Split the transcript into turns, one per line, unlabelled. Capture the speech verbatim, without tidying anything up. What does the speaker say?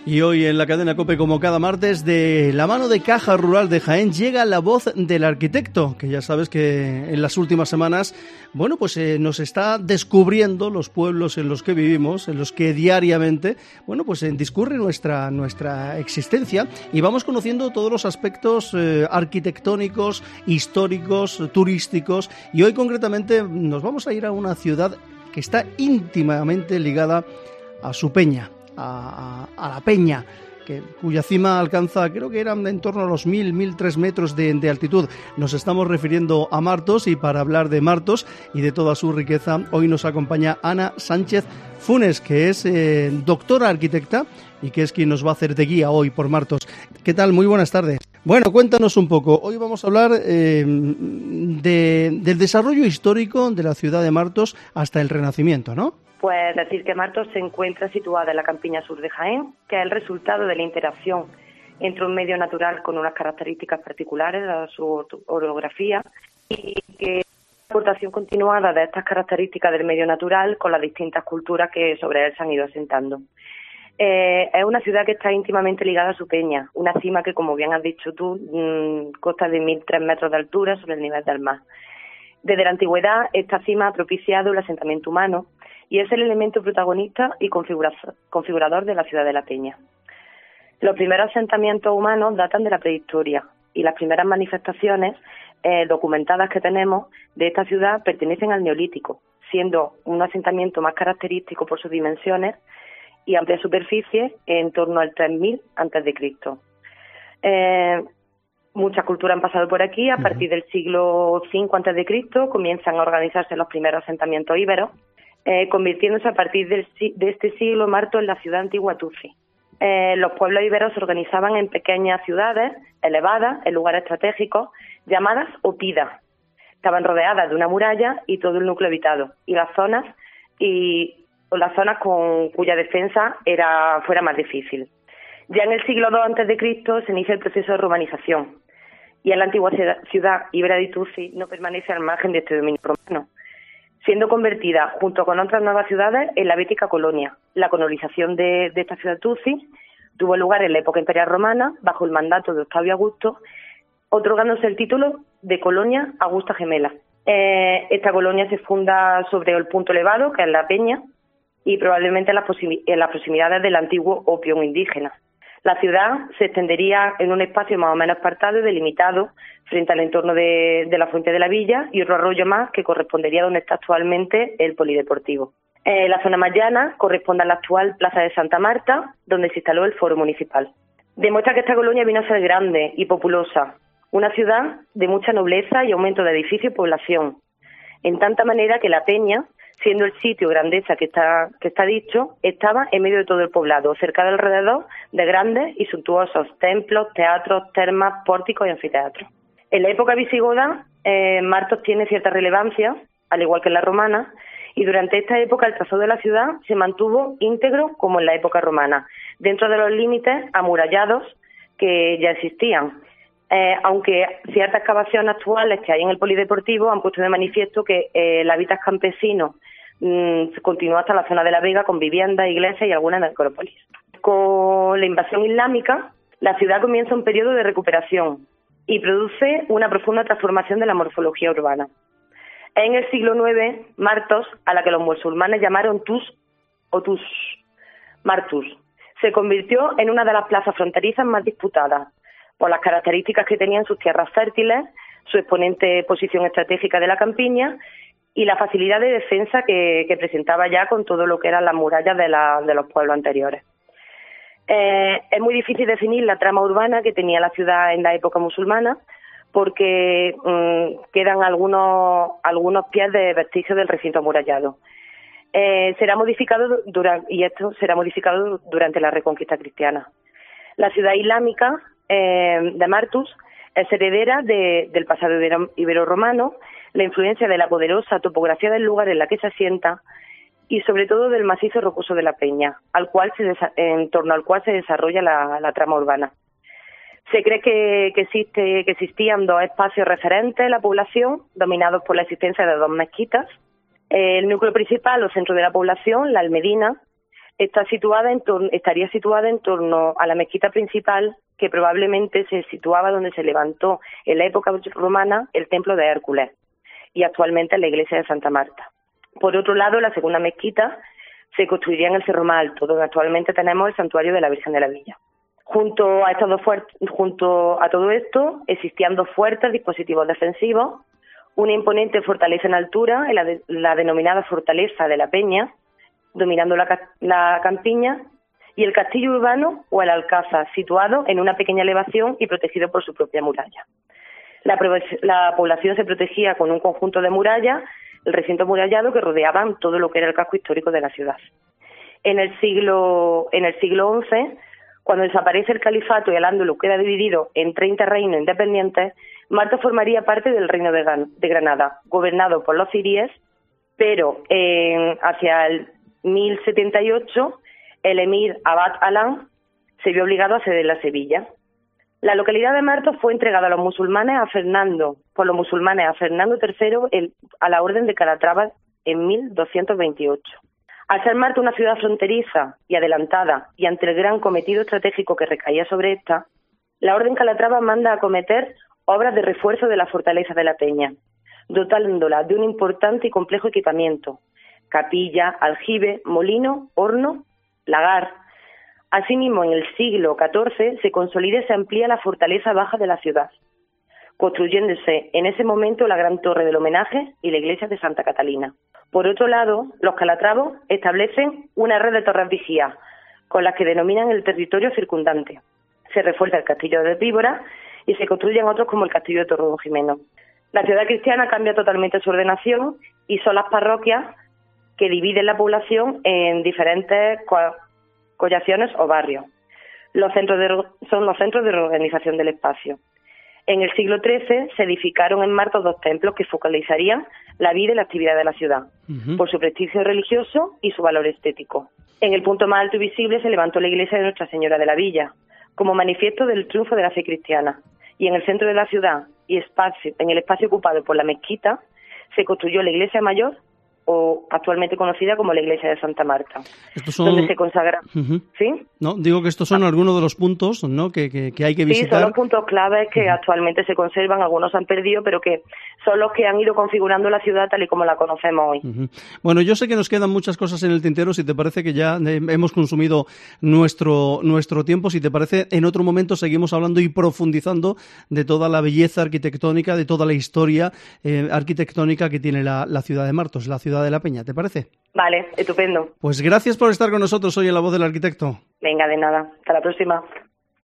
Y hoy en la cadena COPE, como cada martes, de la mano de Caja Rural de Jaén, llega la voz del arquitecto, que ya sabes que en las últimas semanas, bueno, pues eh, nos está descubriendo los pueblos en los que vivimos, en los que diariamente, bueno, pues eh, discurre nuestra, nuestra existencia, y vamos conociendo todos los aspectos eh, arquitectónicos, históricos, turísticos, y hoy concretamente nos vamos a ir a una ciudad que está íntimamente ligada a su peña. A, a, a la Peña, que, cuya cima alcanza, creo que eran en torno a los mil, mil tres metros de, de altitud. Nos estamos refiriendo a Martos, y para hablar de Martos y de toda su riqueza, hoy nos acompaña Ana Sánchez Funes, que es eh, doctora arquitecta y que es quien nos va a hacer de guía hoy por Martos. ¿Qué tal? Muy buenas tardes. Bueno, cuéntanos un poco. Hoy vamos a hablar eh, de, del desarrollo histórico de la ciudad de Martos hasta el Renacimiento, ¿no?
Pues decir que Martos se encuentra situada en la campiña sur de Jaén, que es el resultado de la interacción entre un medio natural con unas características particulares, dada su orografía, y que es la aportación continuada de estas características del medio natural con las distintas culturas que sobre él se han ido asentando. Eh, es una ciudad que está íntimamente ligada a su peña, una cima que, como bien has dicho tú, mmm, consta de mil tres metros de altura sobre el nivel del mar. Desde la antigüedad, esta cima ha propiciado el asentamiento humano y es el elemento protagonista y configurador de la ciudad de la Peña. Los primeros asentamientos humanos datan de la prehistoria y las primeras manifestaciones eh, documentadas que tenemos de esta ciudad pertenecen al Neolítico, siendo un asentamiento más característico por sus dimensiones y amplia superficie en torno al tres mil antes de Cristo. Eh, muchas culturas han pasado por aquí. A partir del siglo cinco antes de Cristo comienzan a organizarse los primeros asentamientos íberos, Eh, convirtiéndose a partir del, de este siglo Martos en la ciudad antigua Tuci. Eh, los pueblos íberos se organizaban en pequeñas ciudades elevadas, en lugares estratégicos, llamadas opidas. Estaban rodeadas de una muralla y todo el núcleo habitado, y las zonas y o las zonas con cuya defensa era fuera más difícil. Ya en el siglo dos antes de Cristo se inicia el proceso de romanización, y en la antigua ciudad íbera de Tuci no permanece al margen de este dominio romano, siendo convertida, junto con otras nuevas ciudades, en la bética colonia. La colonización de, de esta ciudad Tuci tuvo lugar en la época imperial romana, bajo el mandato de Octavio Augusto, otorgándose el título de Colonia Augusta Gemela. Eh, esta colonia se funda sobre el punto elevado, que es la Peña, y probablemente en las, en las proximidades del antiguo opium indígena. La ciudad se extendería en un espacio más o menos apartado y delimitado frente al entorno de, de la fuente de la villa y otro arroyo más que correspondería a donde está actualmente el polideportivo. Eh, la zona más llana corresponde a la actual Plaza de Santa Marta, donde se instaló el foro municipal. Demuestra que esta colonia vino a ser grande y populosa, una ciudad de mucha nobleza y aumento de edificios y población, en tanta manera que la Peña, siendo el sitio grandeza que está que está dicho, estaba en medio de todo el poblado, cerca de alrededor de grandes y suntuosos templos, teatros, termas, pórticos y anfiteatros. En la época visigoda, eh, Martos tiene cierta relevancia, al igual que en la romana, y durante esta época el trazado de la ciudad se mantuvo íntegro como en la época romana, dentro de los límites amurallados que ya existían. Eh, aunque ciertas excavaciones actuales que hay en el polideportivo han puesto de manifiesto que eh, el hábitat campesino mmm, continúa hasta la zona de la Vega con viviendas, iglesias y algunas necrópolis. Con la invasión islámica, la ciudad comienza un periodo de recuperación y produce una profunda transformación de la morfología urbana. En el siglo nueve, Martos, a la que los musulmanes llamaron Tus o Tus, Martus, se convirtió en una de las plazas fronterizas más disputadas, por las características que tenían sus tierras fértiles, su exponente posición estratégica de la campiña y la facilidad de defensa que, que presentaba ya con todo lo que eran las murallas de, la, de los pueblos anteriores. Eh, es muy difícil definir la trama urbana que tenía la ciudad en la época musulmana, porque mmm, quedan algunos, algunos pies de vestigios del recinto amurallado. Eh, será modificado durante, y esto será modificado durante la Reconquista cristiana. La ciudad islámica eh, de Martus es heredera de, del pasado ibero-romano, la influencia de la poderosa topografía del lugar en la que se asienta y sobre todo del macizo rocoso de la Peña, al cual se desa- en torno al cual se desarrolla la, la trama urbana. Se cree que, que, existe, que existían dos espacios referentes en la población, dominados por la existencia de dos mezquitas. El núcleo principal o centro de la población, la Almedina, Está situada en torno, estaría situada en torno a la mezquita principal, que probablemente se situaba donde se levantó en la época romana el templo de Hércules, y actualmente la iglesia de Santa Marta. Por otro lado, la segunda mezquita se construiría en el Cerro Más Alto, donde actualmente tenemos el santuario de la Virgen de la Villa. Junto a estos dos fuert- junto a todo esto, existían dos fuertes dispositivos defensivos, una imponente fortaleza en altura, la, de- la denominada Fortaleza de la Peña, dominando la, ca- la campiña, y el castillo urbano o el Alcázar, situado en una pequeña elevación y protegido por su propia muralla. La, pro- la población se protegía con un conjunto de murallas, el recinto amurallado que rodeaban todo lo que era el casco histórico de la ciudad. En el siglo, en el siglo once, cuando desaparece el califato y el Al-Ándalus queda dividido en treinta reinos independientes, Marta formaría parte del reino de, Gan- de Granada, gobernado por los ziríes, pero eh, hacia el mil setenta y ocho el emir Abad Alán se vio obligado a ceder a Sevilla. La localidad de Martos fue entregada a los musulmanes a Fernando, por los musulmanes a Fernando tercero el, a la Orden de Calatrava en mil doscientos veintiocho. Al ser Marta una ciudad fronteriza y adelantada, y ante el gran cometido estratégico que recaía sobre esta, la Orden Calatrava manda a acometer obras de refuerzo de la fortaleza de la Peña, dotándola de un importante y complejo equipamiento: capilla, aljibe, molino, horno, lagar. Asimismo, en el siglo catorce se consolida y se amplía la fortaleza baja de la ciudad, construyéndose en ese momento la gran torre del homenaje y la iglesia de Santa Catalina. Por otro lado, los calatravos establecen una red de torres vigías, con las que denominan el territorio circundante. Se refuerza el castillo de Víbora y se construyen otros como el castillo de Torre Don Jimeno. La ciudad cristiana cambia totalmente su ordenación y son las parroquias que dividen la población en diferentes co- collaciones o barrios. Los centros de, son los centros de reorganización del espacio. En el siglo trece se edificaron en Martos dos templos que focalizarían la vida y la actividad de la ciudad, uh-huh. por su prestigio religioso y su valor estético. En el punto más alto y visible se levantó la iglesia de Nuestra Señora de la Villa, como manifiesto del triunfo de la fe cristiana. Y en el centro de la ciudad, y espacio, en el espacio ocupado por la mezquita, se construyó la iglesia mayor, o actualmente conocida como la iglesia de Santa Marta, son... donde se consagra.
Uh-huh.
¿Sí?
No, digo que estos son ah. algunos de los puntos, ¿no?, que, que, que hay que visitar.
Sí, son los puntos claves que uh-huh. actualmente se conservan, algunos se han perdido, pero que son los que han ido configurando la ciudad tal y como la conocemos hoy.
Uh-huh. Bueno, yo sé que nos quedan muchas cosas en el tintero, si te parece que ya hemos consumido nuestro, nuestro tiempo, si te parece, en otro momento seguimos hablando y profundizando de toda la belleza arquitectónica, de toda la historia eh, arquitectónica que tiene la, la ciudad de Martos, la ciudad de la Peña, ¿te parece?
Vale, estupendo.
Pues gracias por estar con nosotros hoy en La Voz del Arquitecto.
Venga, de nada. Hasta la próxima.